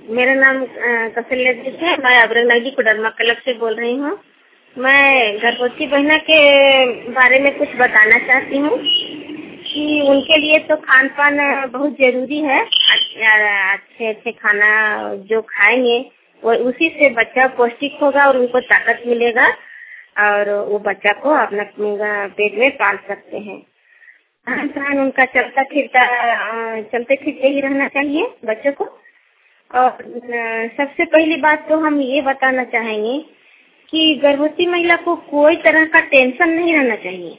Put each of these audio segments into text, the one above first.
मेरा नाम कौशल्या जी है। मैं अबरंगनाजी कुडरमा क्लब से बोल रही हूँ। मैं गर्भवती बहना के बारे में कुछ बताना चाहती हूँ कि उनके लिए तो खान पान बहुत जरूरी है। अच्छे अच्छे खाना जो खाएंगे वो उसी से बच्चा पौष्टिक होगा और उनको ताकत मिलेगा और वो बच्चा को अपना पेट में पाल सकते हैं। खान पान उनका चलते फिरते ही रहना चाहिए बच्चों को। और सबसे पहली बात तो हम ये बताना चाहेंगे कि गर्भवती महिला को कोई तरह का टेंशन नहीं रहना चाहिए।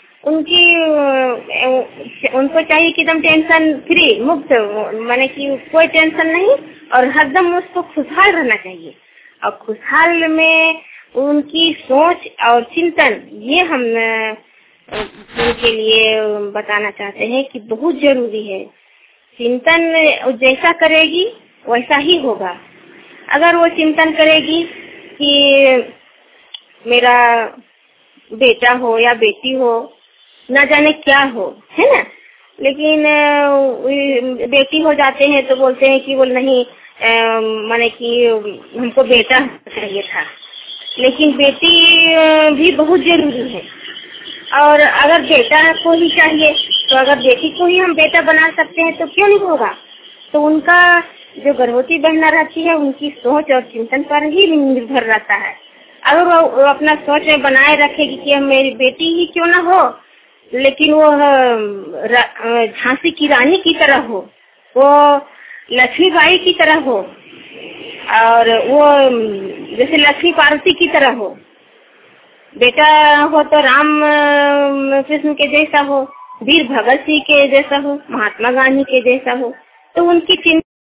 उनको चाहिए कि एकदम टेंशन फ्री मुक्त, माने कि कोई टेंशन नहीं और हरदम उसको खुशहाल रहना चाहिए। और खुशहाल में उनकी सोच और चिंतन ये हम उनके लिए बताना चाहते हैं कि बहुत जरूरी है। चिंतन जैसा करेगी वैसा ही होगा। अगर वो चिंतन करेगी कि मेरा बेटा हो या बेटी हो, न जाने क्या हो, है ना, लेकिन बेटी हो जाते हैं तो बोलते हैं कि वो नहीं, माने कि हमको बेटा चाहिए था, लेकिन बेटी भी बहुत जरूरी है। और अगर बेटा को ही चाहिए तो अगर बेटी को ही हम बेटा बना सकते हैं तो क्यों नहीं होगा। तो उनका जो गर्भवती बहना रहती है उनकी सोच और चिंतन पर ही निर्भर रहता है। अगर वो अपना सोच में बनाए रखेगी कि मेरी बेटी ही क्यों ना हो, लेकिन वो झांसी की रानी की तरह हो, वो लक्ष्मीबाई की तरह हो और वो जैसे लक्ष्मी पार्वती की तरह हो। बेटा हो तो राम कृष्ण के जैसा हो, वीर भगत सिंह के जैसा हो, महात्मा गांधी के जैसा हो। तो उनकी चिंता